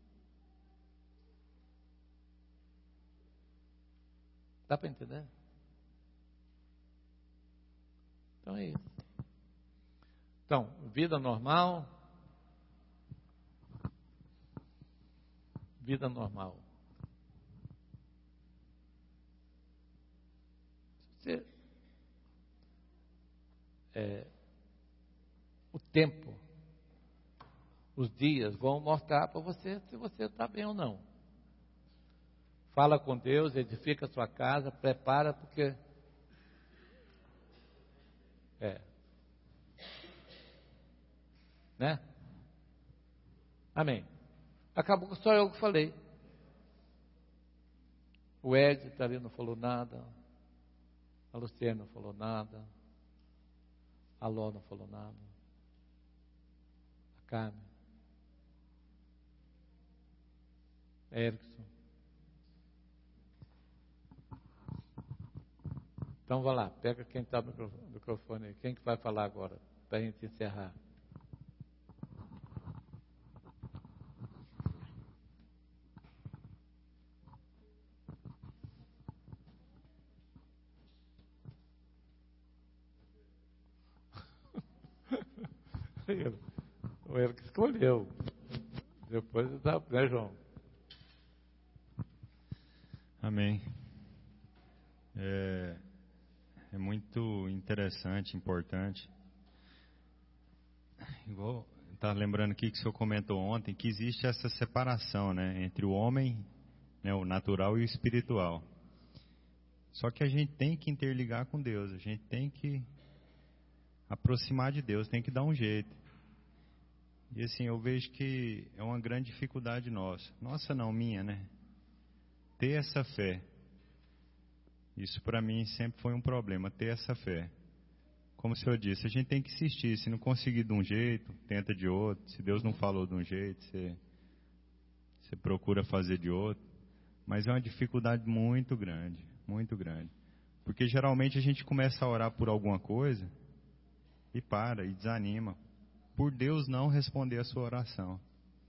Dá para entender? Então é isso. Então, vida normal. Vida normal. Você, é, o tempo, os dias vão mostrar para você se você está bem ou não. Fala com Deus, edifica a sua casa, prepara, porque é, né? Amém. Acabou só eu que falei. O Ed está ali, não falou nada. A Luciana não falou nada. A Ló não falou nada. A Carmen. Erickson. Então vai lá, pega quem está no microfone aí. Quem que vai falar agora? Para a gente encerrar. O ele que escolheu. Depois dá, né, João? Amém. É, é muito interessante, importante. Igual estava lembrando aqui que o senhor comentou ontem que existe essa separação, né, entre o homem, né, o natural e o espiritual. Só que a gente tem que interligar com Deus, a gente tem que aproximar de Deus, tem que dar um jeito. E assim, eu vejo que é uma grande dificuldade nossa. Nossa não, minha, né? Ter essa fé. Isso para mim sempre foi um problema, ter essa fé. Como o senhor disse, a gente tem que insistir. Se não conseguir de um jeito, tenta de outro. Se Deus não falou de um jeito, você, você procura fazer de outro. Mas é uma dificuldade muito grande, muito grande. Porque geralmente a gente começa a orar por alguma coisa e para, e desanima. Por Deus não responder a sua oração.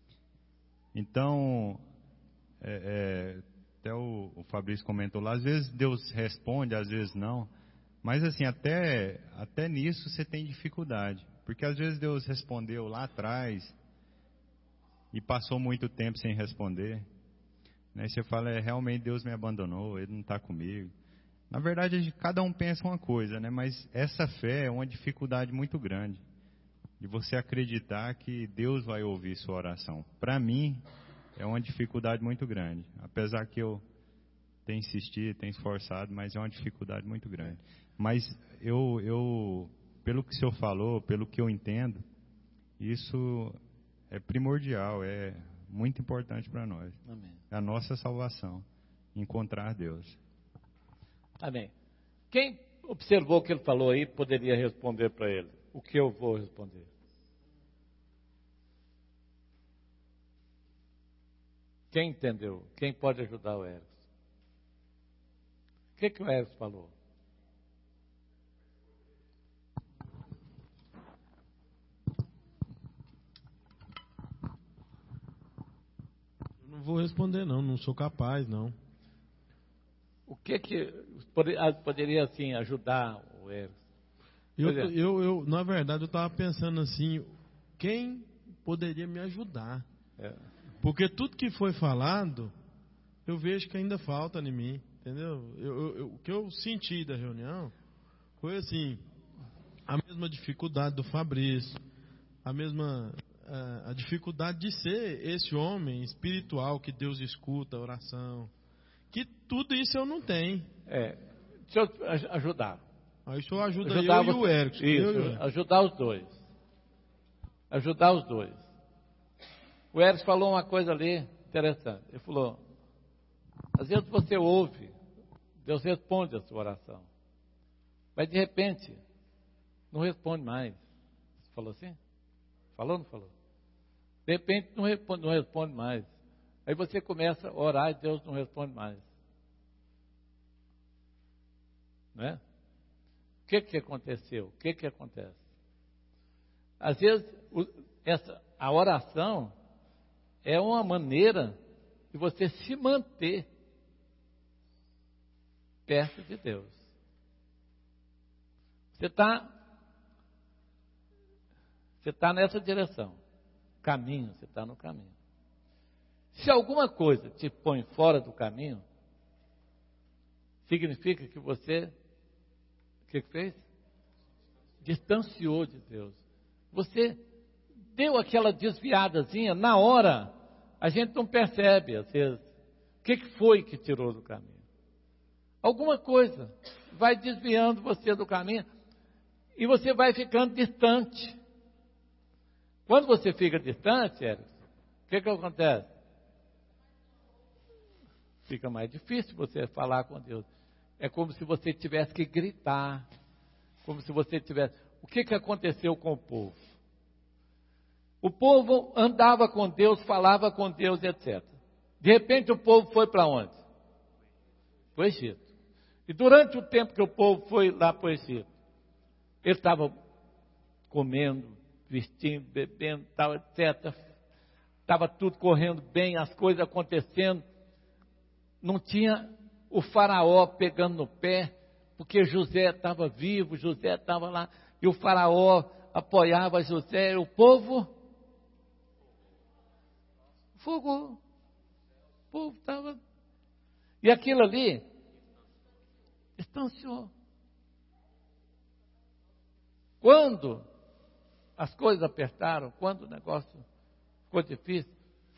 Então, é, é, até o, o Fabrício comentou lá, às vezes Deus responde, às vezes não. Mas assim, até, até nisso você tem dificuldade. Porque às vezes Deus respondeu lá atrás e passou muito tempo sem responder. Né? Você fala, é, realmente Deus me abandonou, Ele não está comigo. Na verdade, cada um pensa uma coisa, né? Mas essa fé é uma dificuldade muito grande. De você acreditar que Deus vai ouvir sua oração. Para mim, é uma dificuldade muito grande. Apesar que eu tenho insistido, tenho esforçado, mas é uma dificuldade muito grande. Mas eu, eu, pelo que o senhor falou, pelo que eu entendo, isso é primordial, é muito importante para nós. Amém. É a nossa salvação, encontrar Deus. Amém. Quem observou o que ele falou aí, poderia responder para ele. O que eu vou responder? Quem entendeu? Quem pode ajudar o Erickson? O que, que o Erickson falou? Eu não vou responder não, não sou capaz não. O que que poderia assim ajudar o Erickson? Eu, eu, eu, na verdade, eu estava pensando assim, quem poderia me ajudar? É. Porque tudo que foi falado, eu vejo que ainda falta em mim, entendeu? Eu, eu, eu, o que eu senti da reunião foi assim, a mesma dificuldade do Fabrício, a mesma a, a dificuldade de ser esse homem espiritual que Deus escuta a oração, que tudo isso eu não tenho. É, deixa eu ajudar. Aí o senhor ajuda ajudar eu você, e o Erickson. Isso, eu e o Erickson. Ajudar os dois. Ajudar os dois. O Erickson falou uma coisa ali interessante. Ele falou, às vezes você ouve, Deus responde a sua oração. Mas de repente, não responde mais. Você falou assim? Falou ou não falou? De repente não responde, não responde mais. Aí você começa a orar e Deus não responde mais. Não é? O que que aconteceu? O que que acontece? Às vezes essa, a oração é uma maneira de você se manter perto de Deus. Você está você tá nessa direção, caminho, você está no caminho. Se alguma coisa te põe fora do caminho, significa que você, o que, que fez? Distanciou de Deus. Você deu aquela desviadazinha, na hora, a gente não percebe, às vezes, o que, que foi que tirou do caminho. Alguma coisa vai desviando você do caminho e você vai ficando distante. Quando você fica distante, Érico, o que, que acontece? Fica mais difícil você falar com Deus. É como se você tivesse que gritar. Como se você tivesse... O que, que aconteceu com o povo? O povo andava com Deus, falava com Deus, etcétera. De repente o povo foi para onde? Para o Egito. E durante o tempo que o povo foi lá para o Egito, ele estava comendo, vestindo, bebendo, tal, etcétera. Estava tudo correndo bem, as coisas acontecendo. Não tinha o faraó pegando no pé, porque José estava vivo, José estava lá, e o faraó apoiava José, e o povo fogou. O povo estava... E aquilo ali distanciou. Quando as coisas apertaram, quando o negócio ficou difícil,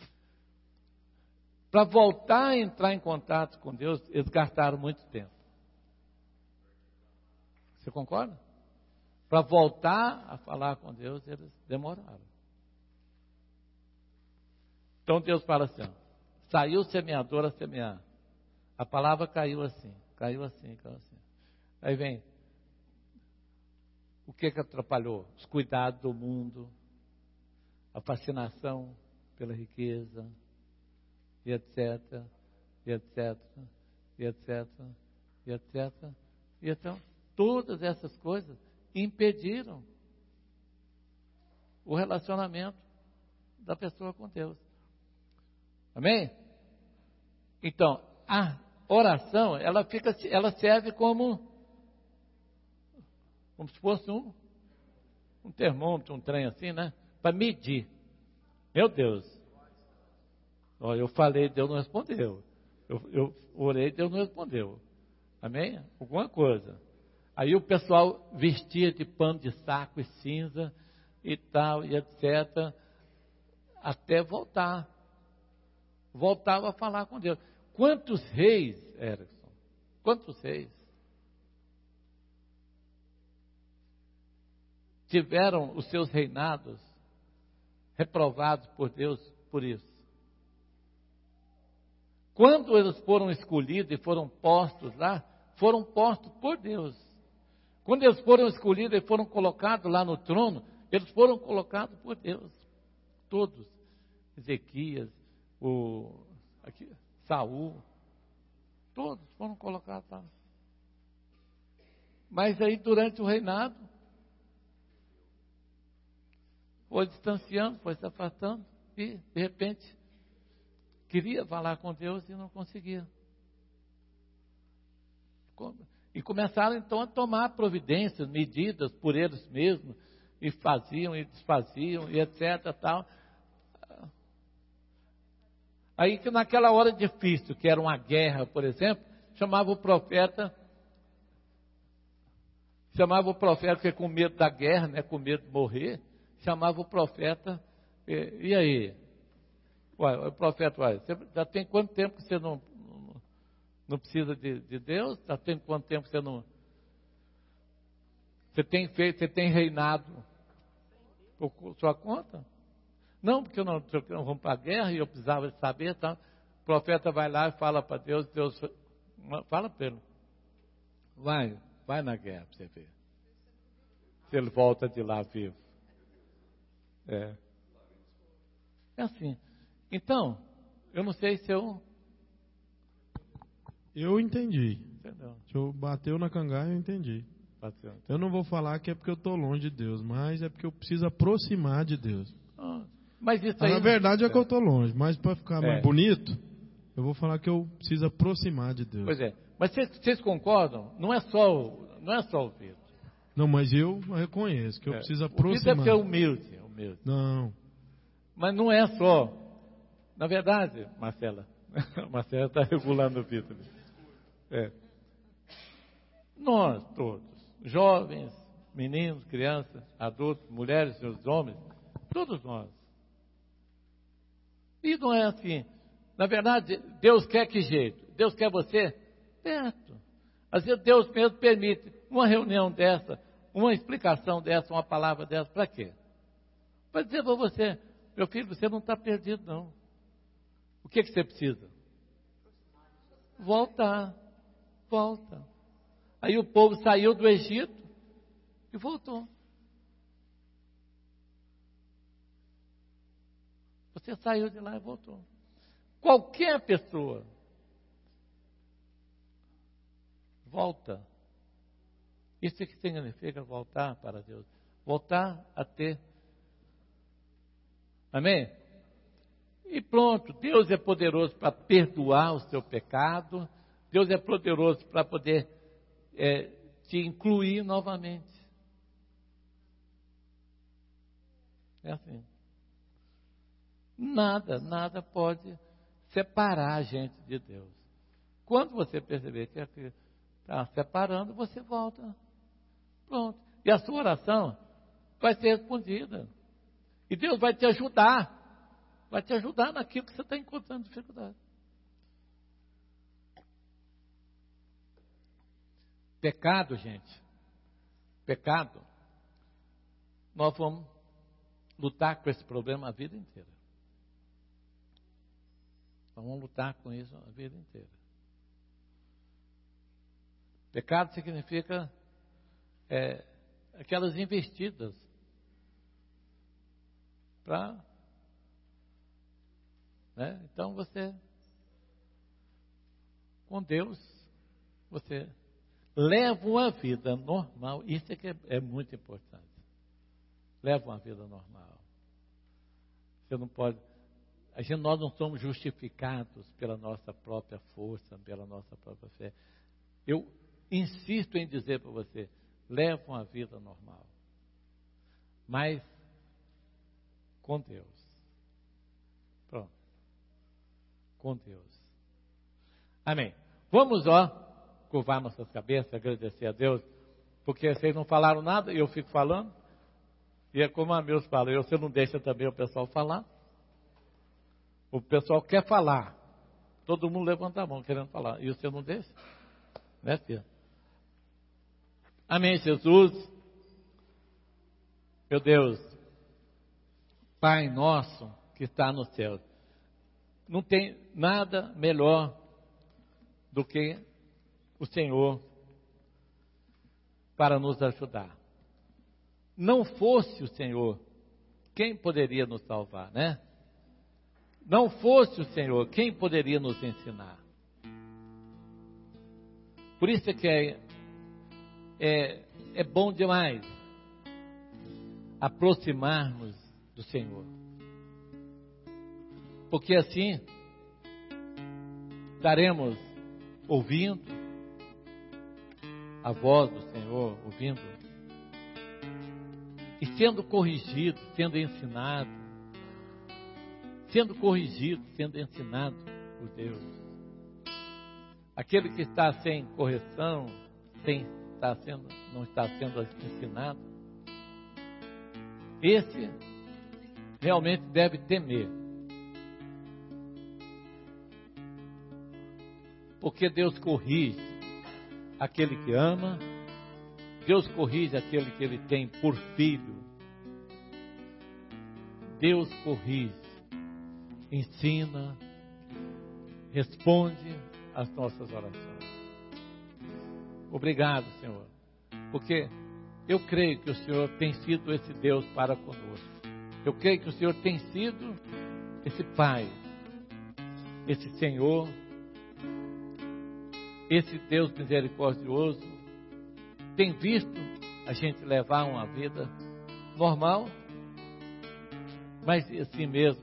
para voltar a entrar em contato com Deus, eles gastaram muito tempo. Você concorda? Para voltar a falar com Deus, eles demoraram. Então Deus fala assim, ó, saiu o semeador a semear. A palavra caiu assim, caiu assim, caiu assim. Aí vem, o que que atrapalhou? Os cuidados do mundo, a fascinação pela riqueza, e etc, e etc, e etc, e etc. E então, todas essas coisas impediram o relacionamento da pessoa com Deus. Amém? Então, a oração, ela fica, ela serve como como se fosse um um termômetro, um trem assim, né? Para medir. Meu Deus. Ó, eu falei, Deus não respondeu. Eu, eu orei, Deus não respondeu. Amém? Alguma coisa. Aí o pessoal vestia de pano de saco e cinza e tal, e etcétera, até voltar. Voltava a falar com Deus. Quantos reis, Erickson? Quantos reis tiveram os seus reinados reprovados por Deus por isso? Quando eles foram escolhidos e foram postos lá, foram postos por Deus. Quando eles foram escolhidos e foram colocados lá no trono, eles foram colocados por Deus. Todos. Ezequias, o, aqui, Saul, todos foram colocados lá. Mas aí durante o reinado, foi distanciando, foi se afastando e de repente queria falar com Deus e não conseguia. E começaram então a tomar providências, medidas por eles mesmos, e faziam e desfaziam, e etc. Tal. Aí que naquela hora difícil, que era uma guerra, por exemplo, chamava o profeta, chamava o profeta, porque com medo da guerra, né, com medo de morrer, chamava o profeta, e, e aí? Ué, o profeta, ué, você já tem quanto tempo que você não, não, não precisa de, de Deus? Já tem quanto tempo que você não... Você tem feito, você tem reinado por sua conta? Não, porque eu não, eu não vou para a guerra e eu precisava saber, tá? O profeta vai lá e fala para Deus, Deus fala para ele, vai, vai na guerra para você ver. Se ele volta de lá vivo. É. É assim. Então, eu não sei se eu... Eu entendi. Entendeu? Se eu bateu na cangaia, eu entendi. Bateu. Eu não vou falar que é porque eu estou longe de Deus, mas é porque eu preciso aproximar de Deus. Mas isso Ah, aí... na verdade é que eu estou longe, mas para ficar É. mais bonito, eu vou falar que eu preciso aproximar de Deus. Pois é. Mas vocês, vocês concordam? Não é só o, não é só o Vitor. Não, mas eu reconheço que eu É. preciso O aproximar. Vitor é humilde, humilde. Não. Mas não é só. Na verdade, Marcela, Marcela está regulando o Vitor. É. Nós todos, jovens, meninos, crianças, adultos, mulheres, seus homens, todos nós. E não é assim. Na verdade, Deus quer que jeito? Deus quer você perto. Às vezes Deus mesmo permite uma reunião dessa, uma explicação dessa, uma palavra dessa, para quê? Para dizer para você, meu filho, você não está perdido não. O que, que você precisa? Voltar. Volta. Aí o povo saiu do Egito e voltou. Você saiu de lá e voltou. Qualquer pessoa volta. Isso que significa voltar para Deus. Voltar a ter. Amém? E pronto, Deus é poderoso para perdoar o seu pecado. Deus é poderoso para poder é, te incluir novamente. É assim. Nada, nada pode separar a gente de Deus. Quando você perceber que está separando, você volta. Pronto. E a sua oração vai ser respondida. E Deus vai te ajudar. Vai te ajudar naquilo que você está encontrando dificuldade. Pecado, gente. Pecado. Nós vamos lutar com esse problema a vida inteira. Nós vamos lutar com isso a vida inteira. Pecado significa é, aquelas investidas para... Né? Então você, com Deus, você leva uma vida normal. Isso é que é, é muito importante. Leva uma vida normal. Você não pode... A gente, nós não somos justificados pela nossa própria força, pela nossa própria fé. Eu insisto em dizer para você, leva uma vida normal. Mas com Deus. Pronto. Com Deus. Amém. Vamos, ó, curvar nossas cabeças, agradecer a Deus, porque vocês não falaram nada e eu fico falando. E é como a meus fala, você não deixa também o pessoal falar. O pessoal quer falar. Todo mundo levanta a mão querendo falar. E você não deixa? Né, filho? Amém, Jesus. Meu Deus. Pai nosso que está no céu. Não tem nada melhor do que o Senhor para nos ajudar. Não fosse o Senhor, quem poderia nos salvar, né? Não fosse o Senhor, quem poderia nos ensinar? Por isso é que é, é, é bom demais aproximarmos do Senhor. Porque assim estaremos ouvindo a voz do Senhor, ouvindo e sendo corrigido, sendo ensinado. Sendo corrigido, sendo ensinado por Deus. Aquele que está sem correção, sem está sendo, não está sendo ensinado, esse realmente deve temer. Porque Deus corrige aquele que ama, Deus corrige aquele que ele tem por filho. Deus corrige. Ensina, responde às nossas orações. Obrigado, Senhor, porque eu creio que o Senhor tem sido esse Deus para conosco. Eu creio que o Senhor tem sido esse Pai, esse Senhor, esse Deus misericordioso, tem visto a gente levar uma vida normal mas assim mesmo,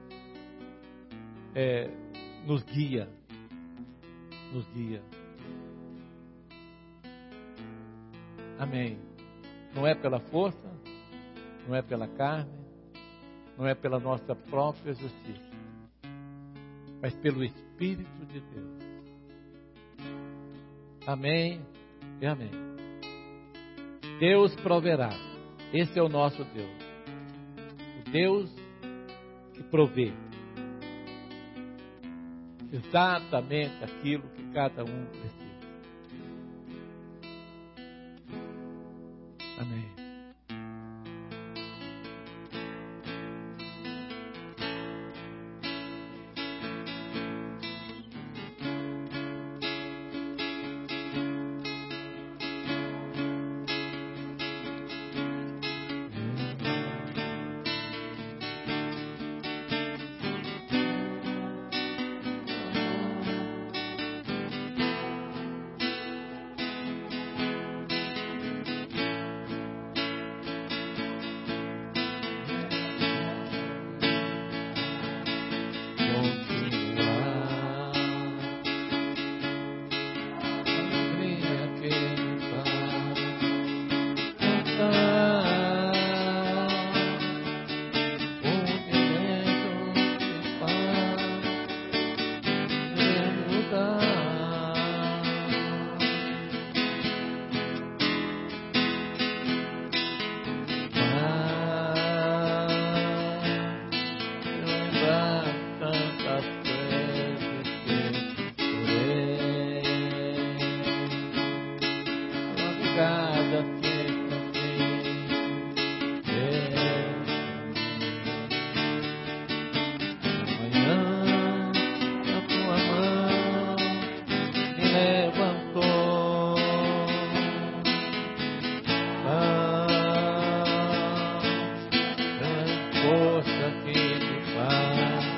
é, nos guia, nos guia. Amém. Não é pela força, não é pela carne, não é pela nossa própria justiça, mas pelo Espírito de Deus. Amém e amém. Deus proverá. Esse é o nosso Deus. O Deus que provê exatamente aquilo que cada um precisa. Amém. Força que me faz